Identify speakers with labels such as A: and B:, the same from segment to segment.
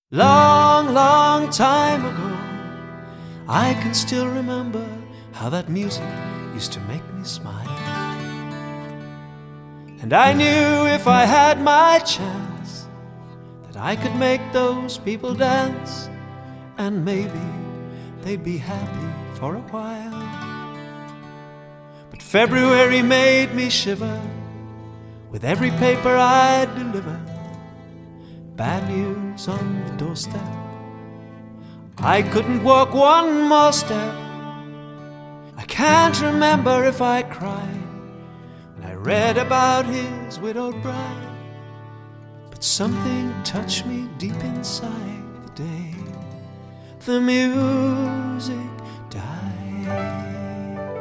A: Long, long time ago, I can still remember how that music used to make me smile. And I knew if I had my chance that I could make those people dance, and maybe they'd be happy for a while. But February made me shiver with every paper I'd deliver. Bad news on the doorstep. I couldn't walk one more step. I can't remember if I cried when I read about his widowed bride, but something touched me deep inside the day the music died.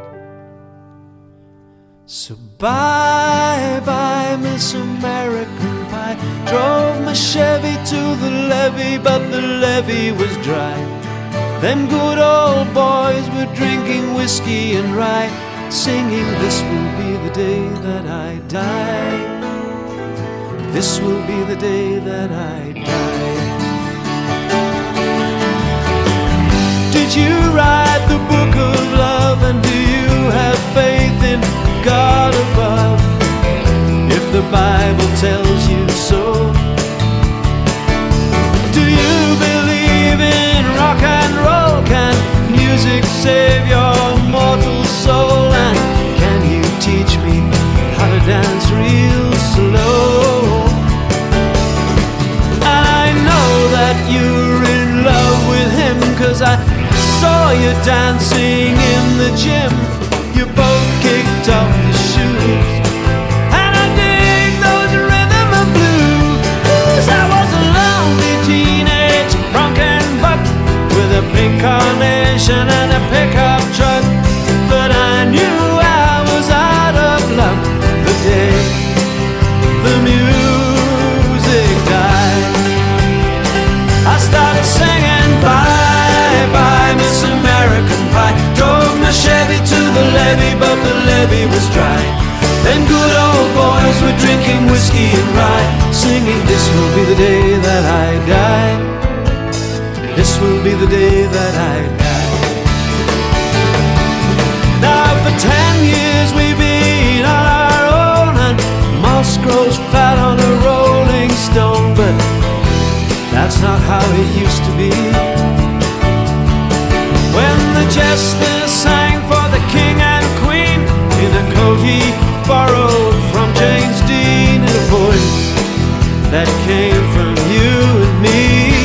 A: So bye-bye, Miss American Pie. Drove my Chevy to the levee, but the levee was dry. Them good old boys were drinking whiskey and rye, singing, "This will be the day that I die. This will be the day that I die." Did you write the book of love, and do you have faith in God above? If the Bible tells you so, do you believe in rock and roll? Can music save your mortal soul? And can you teach me how to dance real slow? And I know that you're in love with him, 'cause I saw you dancing in the gym. You both kicked off your shoes, and I dig those rhythm and blues. I was a lonely teenage drunken buck with a pink carnation and a pickup truck, but I knew I was out of luck the day the music died. I started singing bye-bye, Miss American Pie. Drove my Chevy to the levee, but the levee was dry. Then good old boys were drinking whiskey and rye, singing, "This will be the day that I die. This will be the day that I die." Now for 10 years we've been on our own, and moss grows fat on a rolling stone, but that's not how it used to be. When the jester sang for the king and queen in a coat he borrowed from James Dean, in a voice that came from you and me.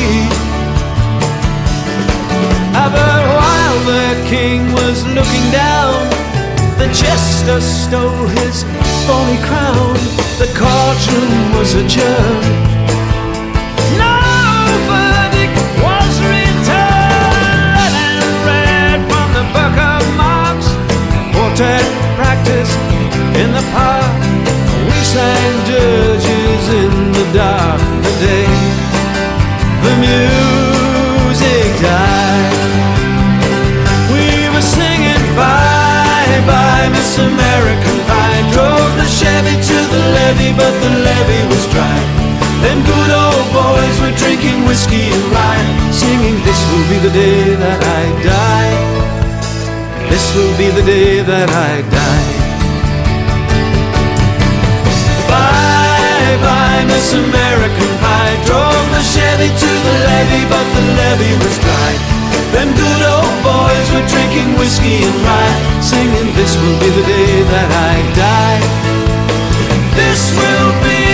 A: But while the king was looking down, the jester stole his phony crown. The courtroom was adjourned. No verdict was returned, and read from the book of Marks. Quartet practice in the park. We sang dirges in the dark the day the music died. We were singing bye-bye, Miss American Pie. Drove the Chevy to the levee, but the levee was dry. Them good old boys were drinking whiskey and rye, singing, "This will be the day that I die. This will be the day that I die." Bye-bye, Miss American Pie. Drove the Chevy to the levee, but the levee was dry. Them good old boys were drinking whiskey and rye, singing, "This will be the day that I die. This will be